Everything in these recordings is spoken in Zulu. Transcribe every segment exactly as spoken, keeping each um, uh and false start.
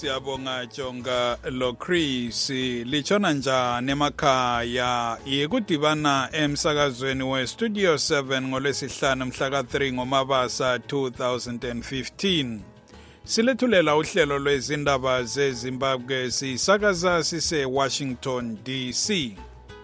siyabonga Jonga lo Chris lichona njani emakhaya yikudibana emsakazweni we Studio seven ngolwesihlanu mhla ka three ngoMabasa two thousand fifteen. Silethulela uhlelo lwezindaba zeZimbabwe sisakaza sise Washington D C.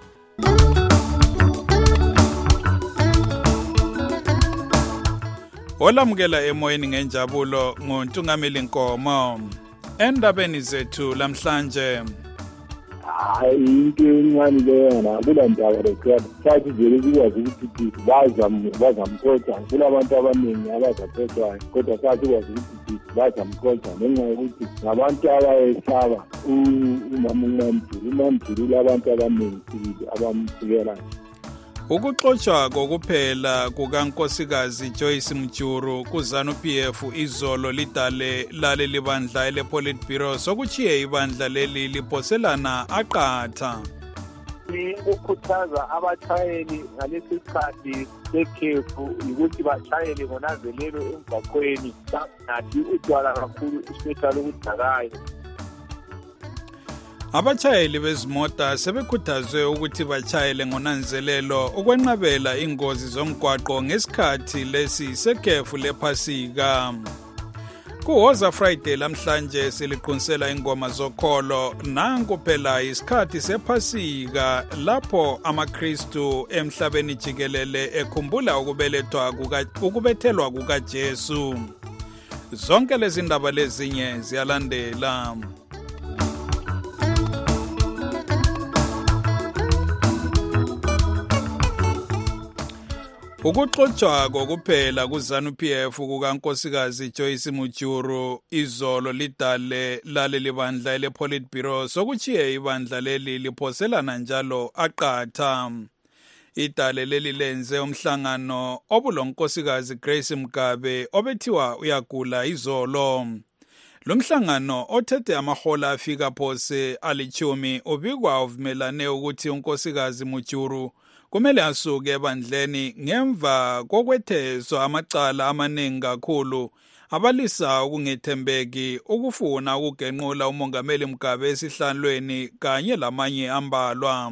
Olamukela emoyeni ngenjabulo ngontungameli Nkomo. Endabeni zethu lamhlanje. Hayi into encane leyona kulendaba record sathi vele sikwazi ukuthi bazam bazamkhotha kulabantu abaningi abazaphethayo kodwa sathi kwazi ukuthi bazamkhotha ngenxa yokuthi ngabantu abayesaba umama uMamduli uMamduli labantu abaningi abamsikela. Ukuxotsha kokuphela kukankosikazi Joyce Mjuru kuZANU P F izolo lidale lale libandla ele Politburo sokuchiye ibandla leli liposelana aqatha. Ukukhuthaza abatshayeli ngalesi sikhathi sekhefu ukuthi batshayele ngonanzelelo emgwaqweni nathi utshwala kakhulu especially ukudakayo. Abachayeli bezimota sebekhuthazwe ukuthi bachayele ngonanzelelo ukwenqabela ingozi zomgwaqo ngesikhathi lesi sekhefu lephasika. Kuhoza Friday lamhlanje siliqinisela ingoma zokholo nanku phela isikhathi sephasika lapho amaKristu emhlabeni jikelele ekhumbula ukubelethwa ukubethelwa kukaJesu. Zonke lezi ndaba lezinye ziyalandela. Ukuxotsha kokuphela kuZANU P F kukankosikazi Joyce Mjuru izolo lidale lale libandla ele Politburo sokuchiye ibandla leli liphoselana njalo aqatha. Idale leli lenze umhlangano obulonkosikazi Grace Mugabe obethiwa uyagula izolo. Lo mhlangano othethe amahola afika phose alichumi ubikwa uvumelane ukuthi unkosikazi Mjuru kumele asuke ebandleni ngemva kokwethezwa amacala amaningi kakhulu abalisa ukungethembeki ukufuna ukugenqula umongameli Mugabe esihlalweni kanye lamanye ambalwa.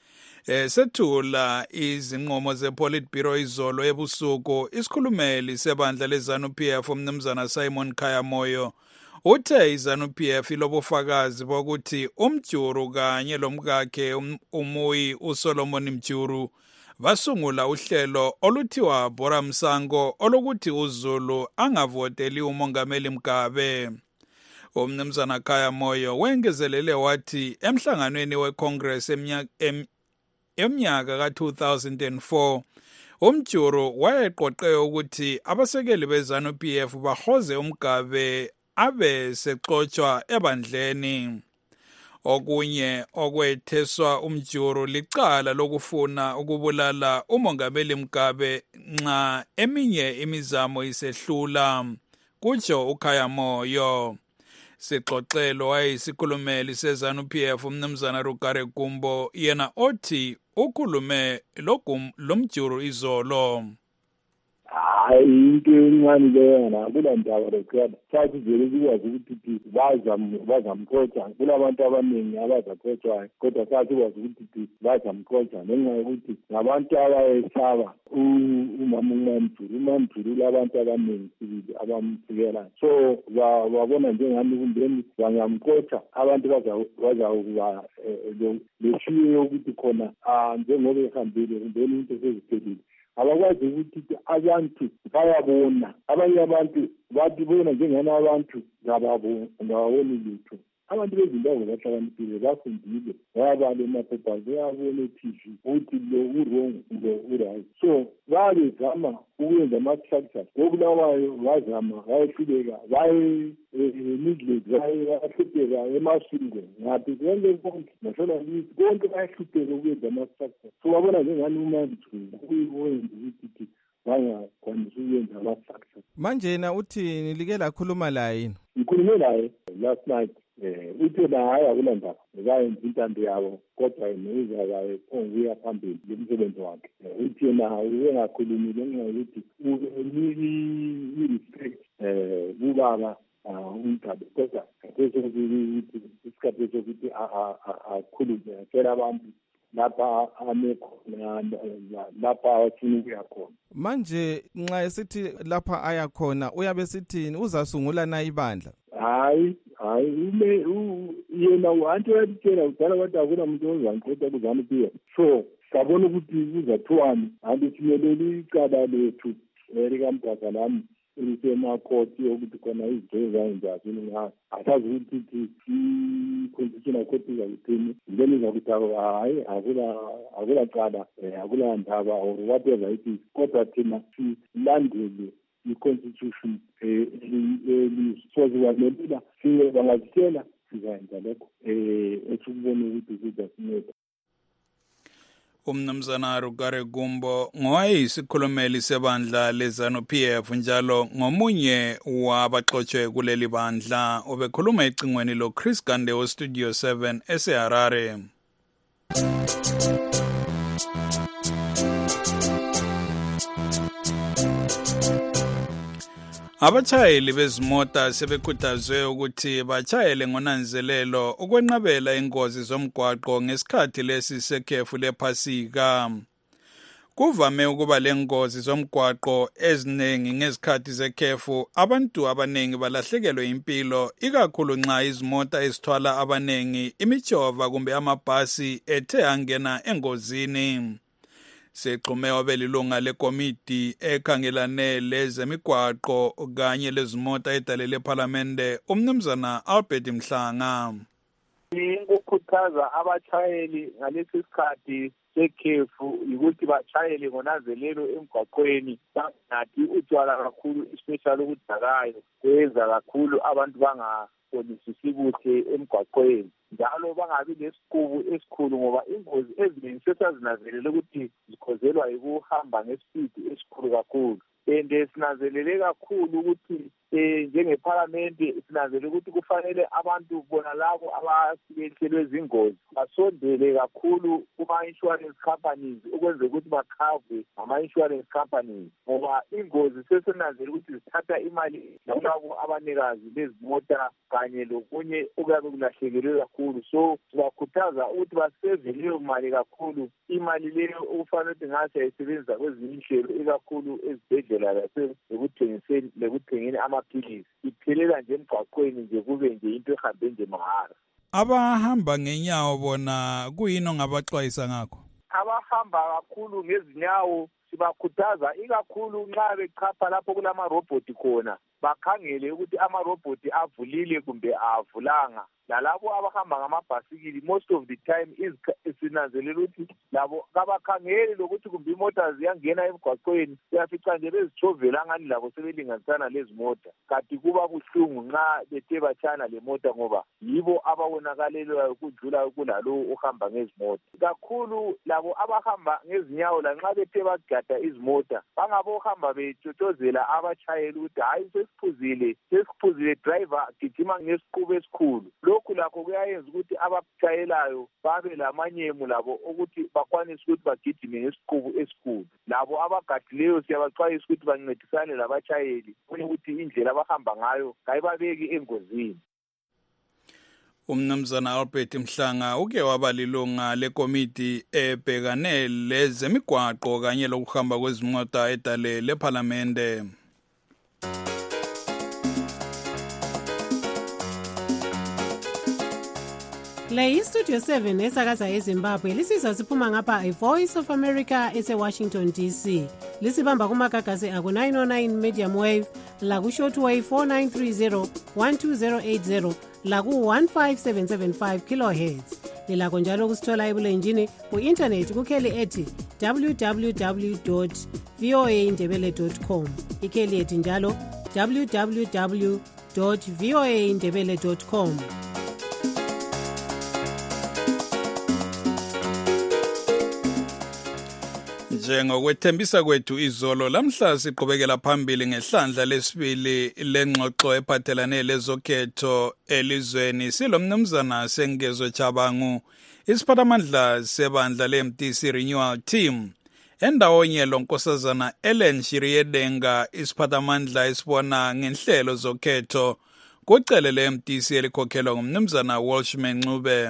Esethula izinqumo zePolitburo izolo ebusuku isikhulumeli sebandla leZANU P F umnumzana Simon Khayamoyo uthe iZANU P F ilobufakazi bokuthi uMjuru kanye lomkakhe umuyi uSolomon Mjuru basungula uhlelo oluthiwa Bora Msango olokuthi uZulu angavoteli umongameli Mugabe. Umnumzana Khayamoyo wengezelele wathi emhlanganweni weCongress eminyaka ka two thousand four uMjuru wayeqoqe ukuthi abasekeli beZANU P F bahoze uMgabe abe sexotsha ebandleni. Okunye okwetheswa uMjuru licala lokufuna ukubulala umongameli Mugabe nxa eminye imizamo isehlula, kutsho uKhayamoyo. Sixoxelo wayisikhulumeli seZANU P F umnumzana Rugare Gumbo yena othi ukhulume loMjuru izolo. Hayi into encane leyona kulendaba record sathi vele sikwazi ukuthi bazamkhotha kulabantu abaningi abazaphethayo kodwa sathi kwazi ukuthi bazamkhotha ngenxa yokuthi ngabantu abayesaba umama uMamduli uMamduli labantu abaningi sibili abamsikela so babona njengami kumbeni bangamkhotha abantu bazawuba leshiye ukuthi khona njengoba ehambile kumbeni into seziphelile abakwazi ukuthi abantu bayabona abanye abantu bathi bona njengana abantu ngababona ngababona lutho abantu bezindawo bahlakaniphile bafundile bayabala emaphepha bayabona e-T V ukuthi lo u-wrong lo u-right so bazama ukwenza ama-structures ngokulawayo bazama bayehluleka baye-neglect bayahlupheka emasiko ngaphi konke konke nationalist konke bayahlupheka ukwenza ama-structures so babona njengani uMamduli kuyiwenza ukuthi bangakwanisa ukwenza ama-structures. Manje na uthi nilike lakhuluma laye yini? Ngikhulume naye last night. Eh uthe la haya kulendaba ngayenza intando yabo kodwa yena kaye onguya phambili ngomsebenzi wakhe. Uthi yena uyengakhulumile ngenxa yokuthi ube ni respect eh ubaba uMgabe kodwa isikhathi sokuthi isikhathi sokuthi akhulume atshela abantu lapha amekhona lapha afuna ukuya khona. Manje nxa esithi lapha aya khona uyabe sithini, uzasungula na ibandla? Hayi hayi ume yena wantu uyatshela udala wathi akuna muntu ozangiqeda kuzana kuye. So sabona ukuthi uzathiwani anti simeleli icala lethu elikamdaka lami elisemakoti yokuthi khona izinto zanjani ngayo asazi ukuthi i-constitutional court izakuthini then izakuthi hayi akula akula cala akula ndaba or whatever it is, kodwa thina silandele i-constitution elisoziwanelela siye bangazitshela sizayenza lokho um esukubona ukuthi kuzasinceda. Umnumzana Rugare Gumbo ngoyisikhulumeli sebandla leZANU P F njalo ngomunye wabaxotshe kuleli bandla obekhuluma ecingweni lo Chris Gande o Studio seven eseHarare. Abatshayeli bezimota sebekhuthazwe ukuthi batshayele ngonanzelelo ukwenqabela ingozi zomgwaqo ngesikhathi lesi sekhefu lephasika. Kuvame ukuba lengozi zomgwaqo eziningi ngezikhathi zekhefu, abantu abaningi balahlekelwe impilo ikakhulu nxa izimota ezithwala abaningi, imijova kumbe amabhasi ethe angena engozini. Sexhume obelilunga lekomiti ekhangelane lezemigwaqo kanye lezimota edalele eParliamente umnumzana Albert Mhlanga. Ukukhuthaza abatshayeli ngalesi sikhathi sekhefu ukuthi batshayele ngonanzelelo emgwaqweni, bangathi utshwala kakhulu especially ukudakayo kwenza kakhulu abantu bangabonisisi kuhle emgwaqweni, njalo bangabi lesiqubu esikhulu ngoba ingozi eziningi sesazinanzelele ukuthi zikhozelwa yikuhamba ngesipidi esikhulu kakhulu. And sinanzelele kakhulu ukuthi njengeParliamente sinanzelele ukuthi kufanele abantu bona labo abasehlelwe zingozi basondele kakhulu kuma-insurance companies ukwenza ukuthi bakhave ama-insurance companies, ngoba ingozi sesinanzelele ukuthi zithatha imali labo abanikazi bezimota kanye lokunye okuyabe kulahlekelwe kakhulu. So sibakhuthaza ukuthi baseve leyo mali kakhulu, imali leyo okufanele ukuthi ngase ayisebenzisa kwezinye inhlelo ikakhulu ezibhedlela lekuthengiseni lekuthengeni amaphilisi, iphelela nje emgwaqweni nje kube nje into ehambe nje mahara. Abahamba ngenyawo bona kuyini ongabaxwayisa ngakho? Abahamba kakhulu ngezinyawo sibakhuthaza ikakhulu nxa bechapha lapho kulamarobhoti khona bakhangele ukuthi amarobhoti avulile kumbe avulanga. Lalabo abahamba ngamabhasikili most of the time sinanzelela ukuthi labo kabakhangeli lokuthi kumbe imota ziyangena emgwaqweni, uyafica nje bezichovela ngani labo sebelinganisana lezi mota, kanti kuba buhlungu nxa bethe batshana le mota ngoba yibo ababonakalelwayo ukudlula kulalowo ohamba ngezimota. Kakhulu labo abahamba ngezinyawo lanxa bethe bagada izimota bangabohamba betshotshozela abatshayeli ukuthi hayi sesiphuzile sesiphuzile driver gijima ngesiqubu esikhulu. Lokhu lakho kuyayenza ukuthi abakutshayelayo babe lamanyemu labo ukuthi bakwanise ukuthi bagijime ngesiqubu esikhulu. Labo abagadileyo siyabaxwayisa ukuthi bancedisane labatshayeli ukuthi indlela abahamba ngayo kayibabeki engozini. Umnumzana Albert Mhlanga uke wabalilunga lekomiti ebhekane lezemigwaqo kanye lokuhamba kwezimota edale leParliamente. Le iStudio seven esakaza eZimbabwe lisizwa siphuma ngapha iVoice of America eseWashington D C. Lisibamba kumagagasi aku nine oh nine medium wave, laku shortwave four nine three zero one two zero eight zero, laku one five seven seven five kilohertz. Lilakho njalo kusithola ebulenjini ku-internet kukheli ethi w w w dot v o a ndebele dot com, ikheli ethi njalo w w w dot v o a ndebele dot com. Njengokwethembisa kwethu izolo, lamhla siqhubekela phambili ngehlandla lesibili lengxoxo ephathelane lezokhetho elizweni. Silomnumzana Sengezo Chabangu, isiphathamandla sebandla le-M D C Renewal Team, endawonye lonkosazana Ellen Shiriedenga, isiphathamandla esibona ngenhlelo zokhetho kucele le-M D C elikhokhelwa ngumnumzana Walshman Ncube.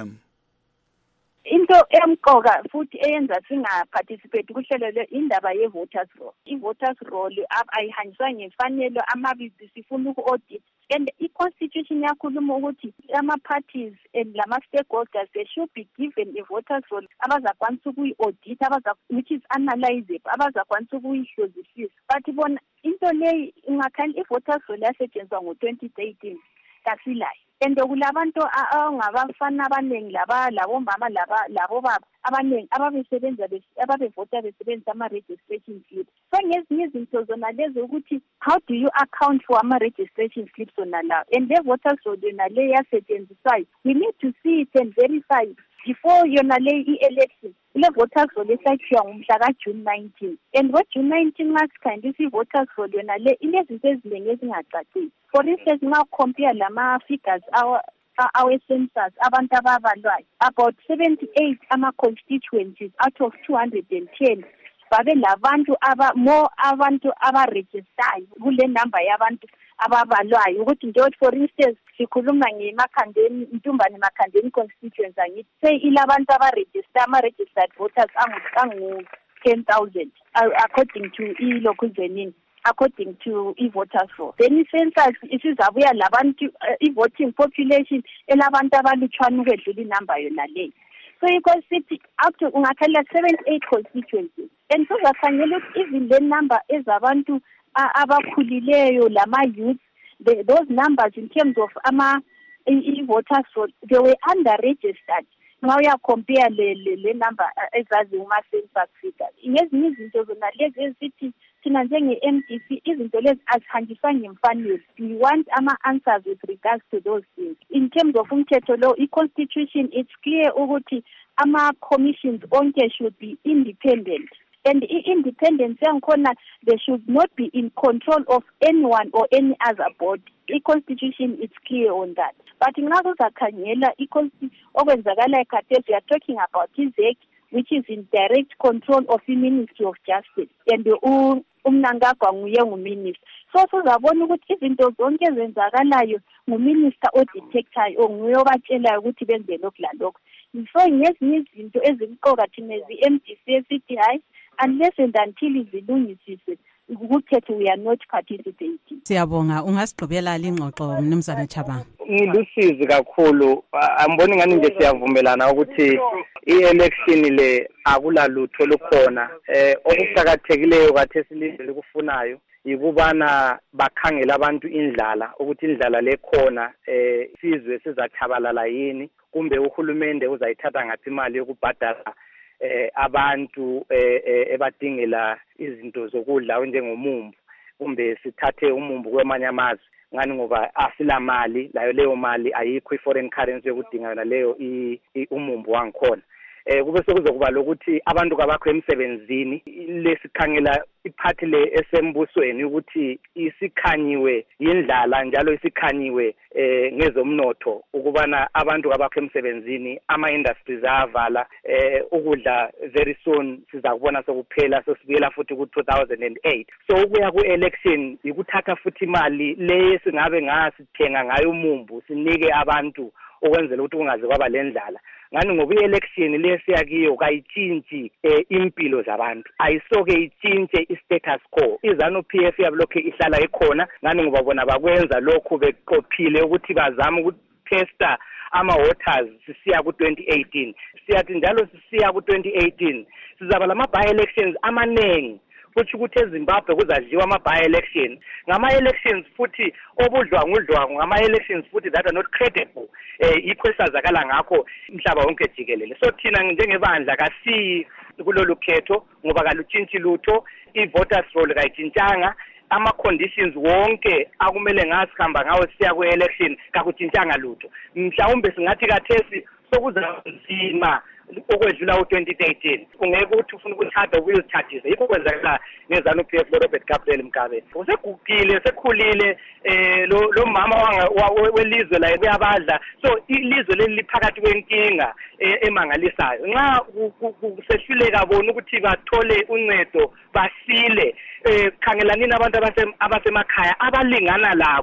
Into emqoka futhi eyenza singaparticipate kuhlelo le indaba ye-voters roll. I-voters roll ayihanjiswa ngemfanelo amabili sifuna uku-audit. And i-constitution yakhuluma ukuthi ama-parties and lama-stakeholders they should be given a voters roll abazakwanisa ukuyi-audit, which is analyzable, abazakwanisa ukuyihlozisisa. But bona into leyi ingakhanya i-voters roll yasetshenziswa ngo-twenty thirteen kasilayo. And kulabantu angabafana abaningi laba labo mama laba labo baba abaningi ababesebenza ababevota besebenzisa ama-registration slips. So ngezinye izinto zona lezo ukuthi how do you account for ama-registration slips zona lawo, and the voters roll yona le yasetshenziswayo we need to see it and verify it before yona le i-election. Le voters roll esakhiwa ngomhla ka-June nineteenth, and ngo-June nineteenth masikhangisa i-voters roll yona le inezinto eziningi ezingacacile. For instance, now compare lama-figures our our census abantu ababalwayo, about seventy-eight ama-constituencies out of two hundred ten babe labantu aba more abantu abaregistayo kule number yabantu ababalwayo. Ukuthi nje for instance sikhuluma ngeMakhandeni, Ntumbane Makhandeni constituency, angithi say ilabantu abaregister ama-registered voters angu ten thousand according to i-local zoning, according to i-voters roll. Then i-census isizabuya labantu i-voting population elabantu abalutshwana ukwedlula inamba yona leyo. So because city up to ungakhala seventy-eight constituencies, and so zakhangela ukuthi even the number ezabantu abakhulileyo lama-youth, those numbers in terms of ama i-voters roll they were under-registered. Now you compare le le number ezazi uma-census figures. Ngezinye izinto zona lezi ezithi thina njenge-M D C izinto lezi azihanjiswa ngemfanelo. We want ama-answers with regards to those things. In terms of umthetho lo, i-constitution it's clear ukuthi ama-commissions onke should be independent. And independence yankhona they should not be in control of anyone or any other body. I-constitution is clear on that. But ngazo zakhangela okwenzakala ekhathesi, we are talking about I Z E C, which is in direct control of the Ministry of Justice, and umnangagwa nguye nguminister. So sizabona ukuthi izinto zonke ezenzakalayo nguminister odetectayo onguye obatshelayo ukuthi benze lokhu lalokho. So ngezinye izinto ezimqoka thina ezi-M D C esithi hayi unless and until izilungisiswe ukuthethe we are not participating. Siyabonga, ungasigqibela lingxoxo mnumzana Chabanga. Ngilusizi kakhulu, amboni ngani nje siyavumelana ukuthi i-election le akulalutho lukhona. Eh okuqhakathekileyo kathesi ilizwe likufunayo yikubana bakhangela abantu indlala ukuthi indlala lekhona eh sizwe sizachabalala yini, kumbe uhulumende uzayithatha ngathi imali yokubhadala eh abantu eh ebadingela izinto zokudla njengomumbu, kumbe sithathe umumbu kwemanye amazwe ngani ngoba asila mali layo, leyo mali ayikho i-foreign currency yokudinga yona leyo umumbu wangikhona. Eh kube sekuzokuba lokuthi abantu kabakho emsebenzini lesikhangela iphathi le esembusweni ukuthi isikhanyiwe yindlala njalo isikhanyiwe eh ngezomnotho ukubana abantu kabakho emsebenzini, ama industries avala, eh ukudla very soon sizakubona sokuphela sosibuyela futhi ku two thousand eight. So ukuya ku election ikuthatha futhi imali le singabe ngasithenga ngayo umumbu sinike abantu ukwenzela ukuthi kungaze kwaba lendlala. Ngani ngoba i-election lesiyakiyo kayitshintshi eh, impilo zabantu, ayisoke itshintshe i-status quo. iZANU-P F yablokhe ihlala ikhona ngani ngoba bona bakwenza lokhu beqophile ukuthi bazama ukutesta ama-voters sisiya ku-twenty eighteen. Siyathi njalo sisiya ku-twenty eighteen sizaba lama-by-elections amanengi, futhi ukuthi eZimbabwe kuzadliwa ama-by-election ngama-elections futhi obudlwangudlwangu, ngama-elections futhi that are not credible. Eh yikho esazakala ngakho umhlaba wonke jikelele. So thina njengebandla kasiyi kulolu khetho ngoba kalutshintshi lutho, i-voters roll kayitshintshanga, ama-conditions wonke akumele ngasikhamba ngawo siya ku-election kakutshintshanga lutho. Mhlawumbe singathi kathesi sokuzanzima okwedlula u-twenty thirteen ungeke ukuthi ufuna ukuthatha ukuyithathisa. Yikho kwenzakala ngeZANU-P F lo-Robert Gabriel Mugabe usegugile sekhulile, eh lo lo mama welizwe la uyabadla. So ilizwe leli liphakathi kwenkinga emangalisayo. Nxa kusehluleka bona ukuthi bathole uncedo basile, eh khangelanini abantu abasemakhaya abalingana labo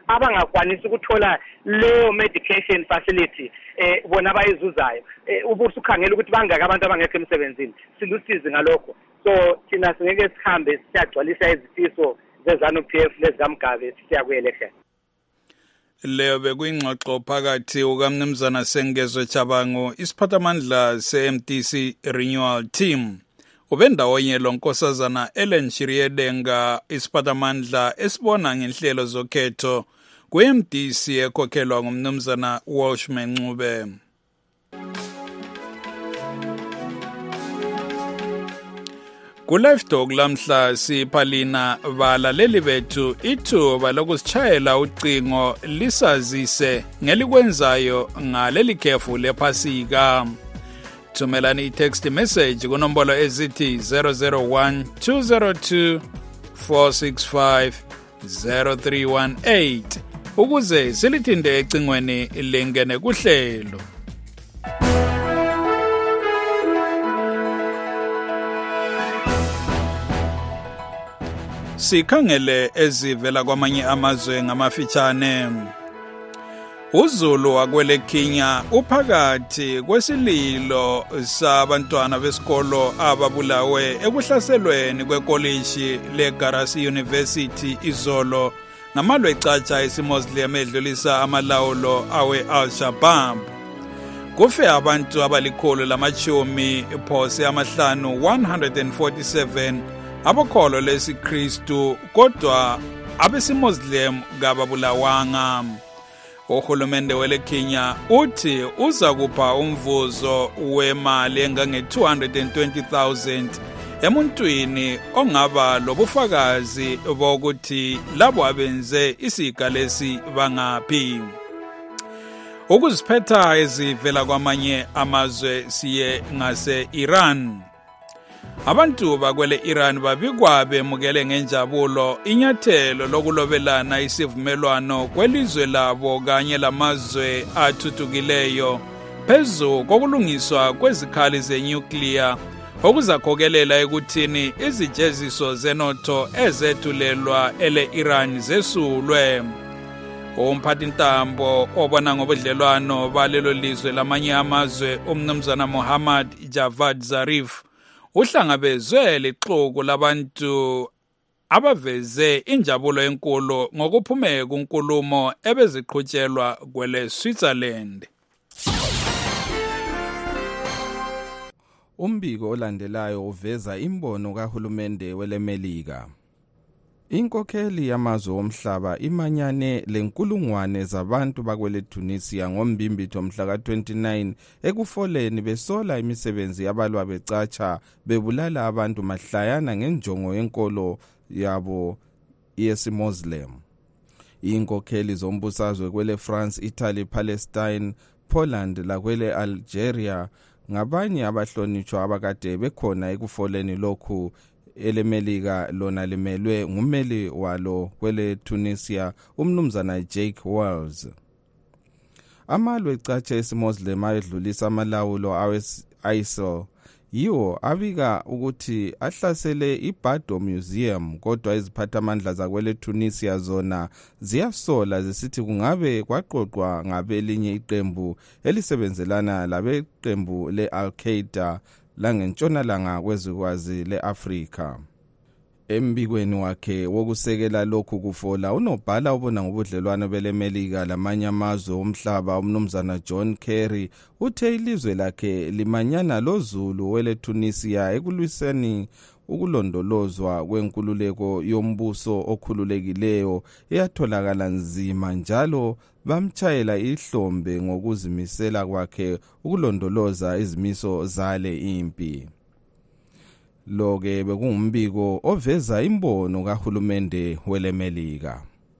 abangakwanisi ukuthola leyo medication facility eh bona abayizuzayo ubuthi ukhangela ukuthi bangaka abantu abangekho emsebenzini silusizi ngalokho. So thina singeke sihambe siyagcwalisa izifiso zeZANU-P F lezikamgabe siya ku-election. Leyo bekuyingxoxo phakathi ukamnumzana Sengezwe Chabango isiphathamandla se-M D C Renewal Team ubendawonye lo nkosazana Ellen Shiriedenga isiphathamandla esibona ngenhlelo zokhetho ku-M D C ekhokhelwa ngumnumzana Walshman Ncube. Ku-Live Talk lamhla siphalina balaleli bethu ithuba lokusitshayela ucingo lisazise ngelikwenzayo ngaleli khefu lephasika. Thumelani i-text message kunombolo ezithi zero zero one two zero two four six five zero three one eight ukuze silithinde ecingweni lingene kuhlelo. Sikhangele ezivela kwamanye amazwe ngamafitshane. uZulu wakwele Kenya uphakathi kwesililo sabantwana besikolo ababulawe ekuhlaselweni kwekoliji leGarasi University izolo namalwe ecatsha isiMuslim edlulisa amalawulo awe Al-Shabaab. Kufe abantu abalikhulu lamachumi phose amahlanu one hundred forty-seven abakholo lesiKristu kodwa abesiMuslim kababulawanga. Uhulumende wele Kenya uthi uza kupha umvuzo wemali engange two hundred twenty thousand emuntwini ongaba lobufakazi bokuthi labo abenze isiga lesi bangaphi. Ukuziphetha ezivela kwamanye amazwe siye ngase Iran. Abantu bakwele Iran babikwa bemukele ngenjabulo inyathelo lokulobelana isivumelwano kwelizwe labo kanye lamazwe athuthukileyo phezu kokulungiswa kwezikhali zenuclear okuzakhokelela ekuthini izijeziso zenotho ezethulelwa ele Iran zesulwe. Umphathintambo obona ngobudlelwano balelo lizwe lamanye amazwe umnumzana Muhammad Javad Zarif uhlangabezwe lixuku labantu abaveze injabulo enkulu ngokuphume kunkulumo ebeziqhutshelwa kwele Switzerland. Umbiko olandelayo uveza imbono kahulumende weleMelika. Inkokheli yamazwe omhlaba imanyane lenkulungwane zabantu bakwele Tunisia ngombimbitho mhla ka twenty-nine ekufoleni besola imisebenzi yabalwa becatsha bebulala abantu mahlayana ngenjongo yenkolo yabo yesiMuslim. Inkokheli zombusazwe kwele France, Italy, Palestine, Poland lakwele Algeria ngabanye abahlonitshwa abakade bekhona ekufoleni lokhu eleMelika lona limelwe ngumeli walo kwele Tunisia umnumzana Jake Wells. Amalwe ecatsha esiMuslim ayedlulisa amalawulo awe-I S I L yiwo abika ukuthi ahlasele iBardo Museum kodwa iziphathamandla zakwele Tunisia zona ziyasola zisithi kungabe kwaqoqwa ngabelinye iqembu elisebenzelana labeqembu le-Al-Qaeda langentshonalanga kwezikwazi le-Afrika. Embikweni wakhe wokusekela lokhu kufola unobhala obona ngobudlelwano beleMelika lamanye amazwe omhlaba umnumzana John Kerry uthe ilizwe lakhe limanyana loZulu wele Tunisia ekulwiseni ukulondolozwa kwenkululeko yombuso okhululekileyo eyatholakala nzima njalo bamtshayela ihlombe ngokuzimisela kwakhe ukulondoloza izimiso zale impi. Loke bekungumbiko oveza imbono kahulumende weleMelika.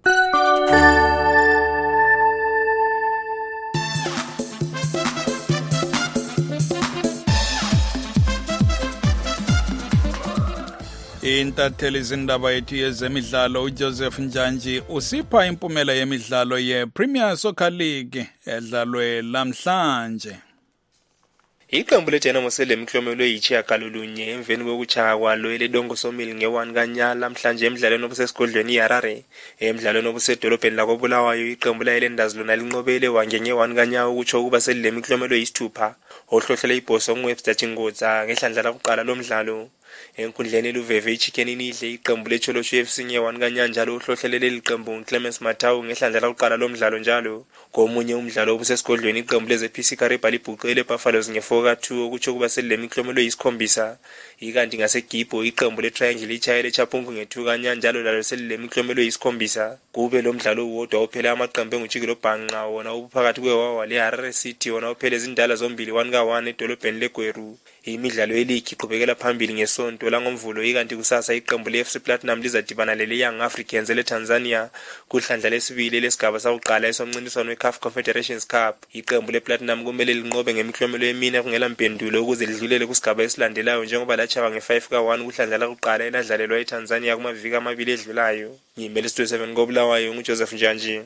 Intatheli zindaba yethu yezemidlalo uJoseph Njanji usipha impumela yemidlalo ye-Premier Soccer League edlalwe lamhlanje. Iqembu leDynamo selemklomelo eyishiyagalolunye emveni kokuchaya kwalo eledongo somili nge-one kaNyala namhlanje emidlalweni obusesigodlweni iHarare. Emidlalweni obusedolobheni lakoBulawayo iqembu layiLenders lona linqobele wange nge-one kaNyawo ukutsho ukuba selemklomelo eyisithupha. Ohlohlele ibhoso nguWebster Chingodza ngehlandla lokuqala lomdlalo. Enkundleni luveve iChicken inidle iqembu leCholosho F C nge-one kaNyala njalo uhlohlele liqembu Clemens Mathawu ngehlandla lokuqala lomdlalo njalo. Komunye umdlalo obusesigodlweni iqembu leZP C Kariba libhuqele Buffaloes nge-four ka two ukutsho kuba selemklomelo eyisikhombisa. Ikanti ngaseGibho iqembu leTriangle lichayele eChapungu nge-two kaNyala njalo lalo selemklomelo eyisikhombisa. Kube lo mdlalo uwodwa uphele amaqembu enguJikelo Bhanqa wona ubuphakathi kweWawa leHarare City wona uphele izindala zombili one ka one edolobheni leGweru. Imidlalo eligi iqhubekela phambili ngesonto langomvulo ikanti kusasa iqembu le-F C Platinum lizadibana lele-Young Africans leTanzania kuhlandla lesibili lesigaba sakuqala esomncintiswano we-C A F Confederations Cup. Iqembu le-Platinum kumele linqobe ngemiklomelo emine kungela mpendulo ukuze lidlulele kusigaba esilandelayo njengoba lachaba nge-five ka one kuhlandla lakuqala eladlalelwa eTanzania kumaviki amabili edlulayo. Ngimele Studio seven koBulawayo nguJoseph Njanji.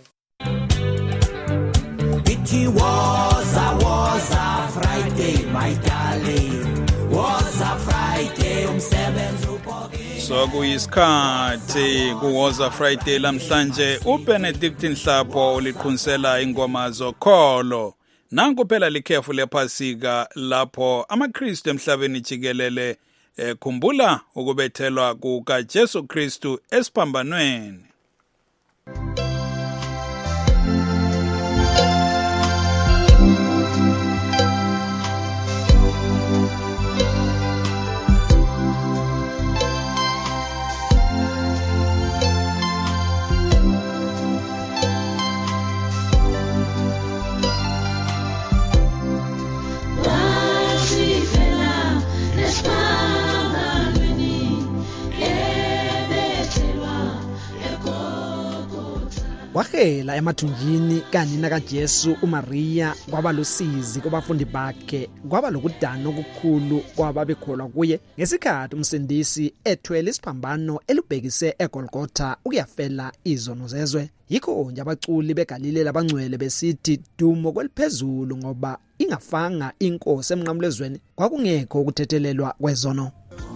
It was a was a Friday, my darling. Was a Friday umsebenzi uphokile. So kuyisikhathi kuwoza Friday lamhlanje uBenedict Nhlapho uliqhunisela ingoma zokholo. Nanku phela likhefu lephasika lapho amaKristu emhlabeni jikelele ekhumbula ukubethelwa kukaJesu Kristu esiphambanweni. Wahela emathunjini kanina kaJesu uMaria kwaba lusizi kubafundi bakhe kwaba lokudana okukhulu kwababekholwa kuye ngesikhathi umsindisi ethwele isiphambano elubhekise eGolgotha ukuyafela izono zezwe. Yikho nje abaculi beGalile labangcwele besithi dumo kweliphezulu ngoba ingafanga inkosi emnqamlezweni kwakungekho ukuthethelelwa kwezono.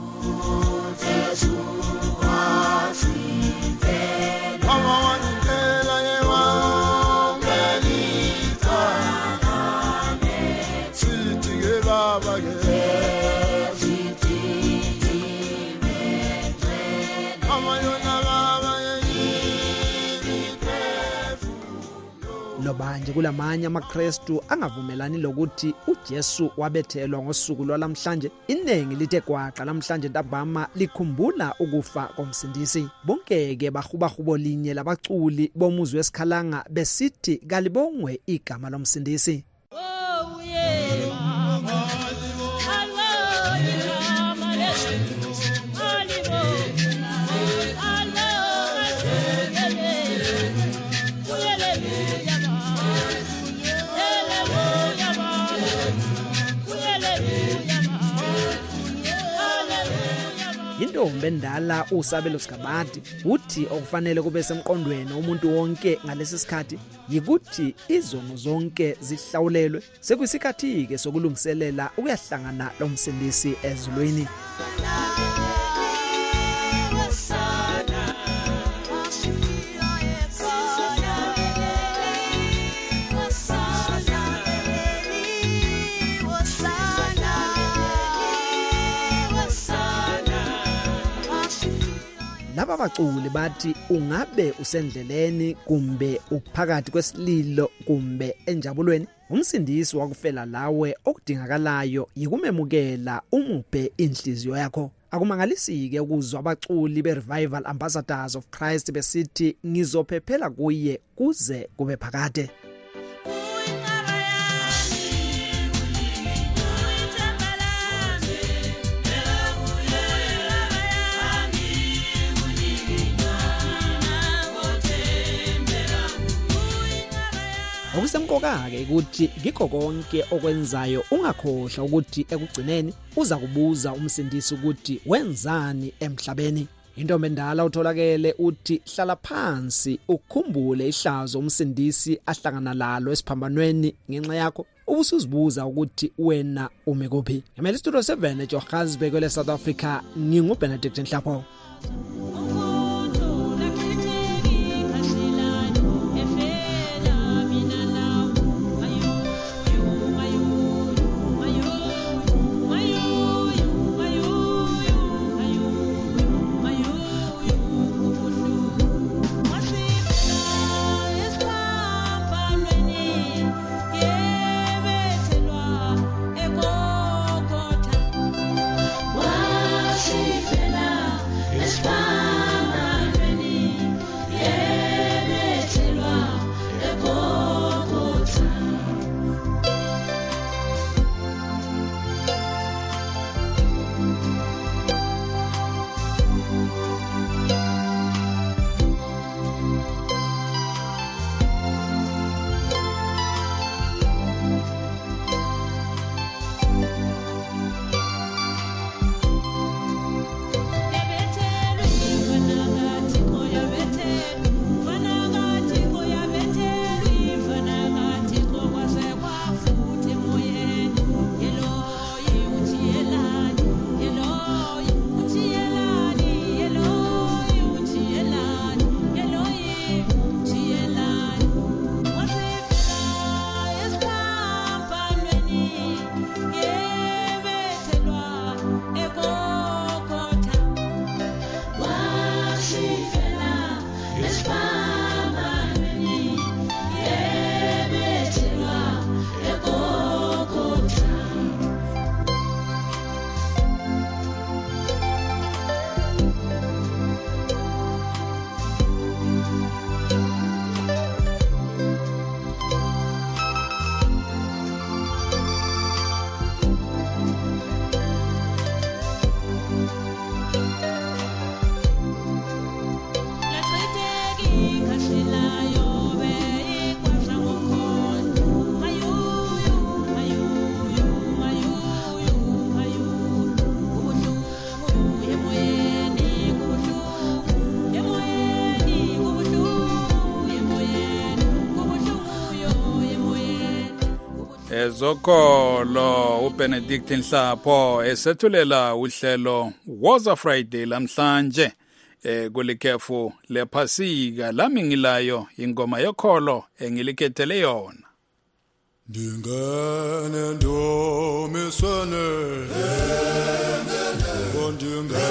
Lobanje kulamanye amaKristu angavumelani lokuthi uJesu wabethelwa ngosuku lwalamhlanje. Inengi lithe kwaqa lamhlanje ntambama likhumbula ukufa komsindisi. Bonkeke bahubahubo linye labaculi bomuzwe wesikhalanga besithi kalibongwe igama lomsindisi. Intombi endala uSabelo Sikabadi uthi okufanele kube semqondweni umuntu wonke ngalesi sikhathi yikuthi izono zonke zihlawulelwe. Sekuyisikhathi ke sokulungiselela ukuyahlangana lomsindisi ezulwini. Laba baculi bathi ungabe usendleleni kumbe uphakathi kwesililo kumbe enjabulweni umsindisi wakufela lawe okudingakalayo yikumemukela umuphe inhliziyo yakho. Akumangalisike ukuzwa abaculi beRevival Ambassadors of Christ besithi ngizophephela kuye kuze kube phakade. Okusemkoka-ke ukuthi ngikho konke okwenzayo ungakhohlwa ukuthi ekugcineni uza kubuza umsindisi ukuthi wenzani emhlabeni. Intombi endala utholakele uthi hlala phansi ukukhumbule ihlazo umsindisi ahlangana lalo esiphambanweni ngenxa yakho ubusuzibuza ukuthi wena ume kuphi. Ngemele Studio seven eJohannesburg kwele South Africa, nginguBenedict Nhlapho. Ezokolo uBenedict Nhlapho esethulela uhlelo Woza Friday lamhlanje eh kulikhefu lephasika lami ngilayo ingoma yokholo engilikhethele yona. Dingane ndomiswane Dingane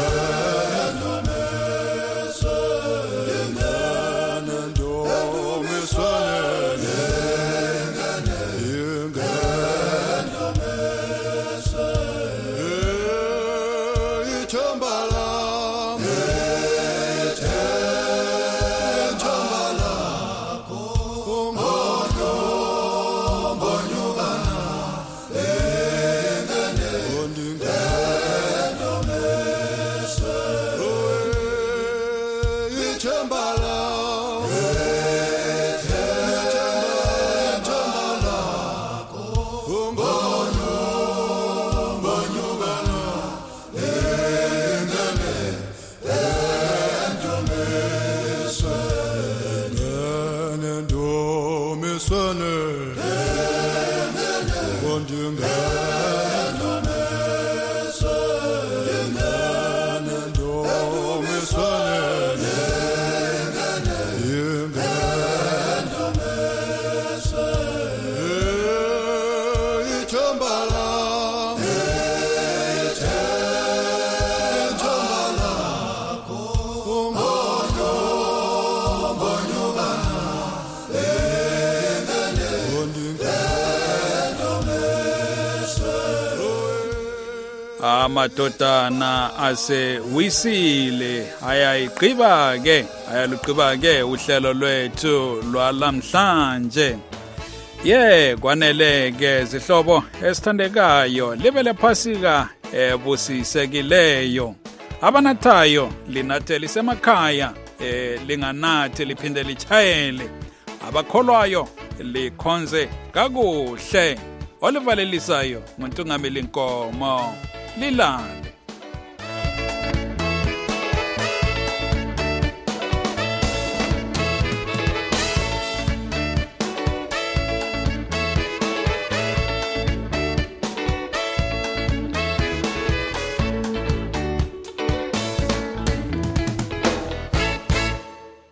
amadodana ase wisile ayayiqiba ke ayaluqiba ke uhlelo lwethu lwalamhlanje. Ye kwanele ke zihlobo esithandekayo libe lephasika ebusisekileyo. Abanathayo linathe lisemakhaya eh linganathe liphinde lichayele. Abakholwayo likhonze kakuhle. Olivalelisayo ngontungameli inkomo Lila